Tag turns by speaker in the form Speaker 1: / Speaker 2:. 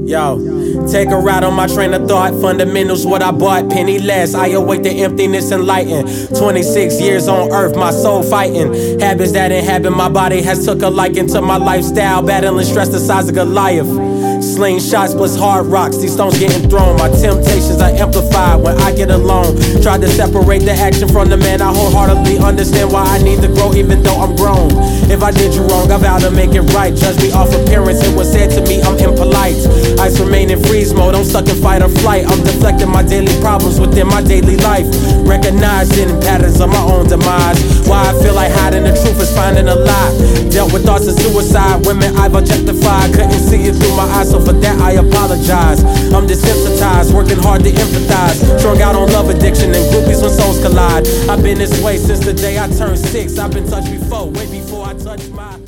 Speaker 1: Yo, take a ride on my train of thought. Fundamentals, what I bought, penny less. I await the emptiness and lighten. 26 years on earth, my soul fighting. Habits that inhabit my body has took a liking to my lifestyle. Battling stress the size of Goliath. Slingshots plus hard rocks, these stones getting thrown. My temptations are amplified when I get alone. Tried to separate the action from the man. I wholeheartedly understand why I need to grow even though I'm grown. If I did you wrong, I vow to make it right. Judge me off appearance, it was said to me I'm impolite. Ice remain in freeze mode, I'm stuck in fight or flight. I'm deflecting my daily problems within my daily life. Recognizing patterns of my own demise. Why I feel like hiding the truth is finding a lie. Dealt with thoughts of suicide, women I've objectified. Couldn't see it through my eyes, so for that I apologize. I'm desensitized, working hard to empathize. Strung out on love addiction and groupies when souls collide. I've been this way since the day I turned 6. I've been touched before, way before I touched my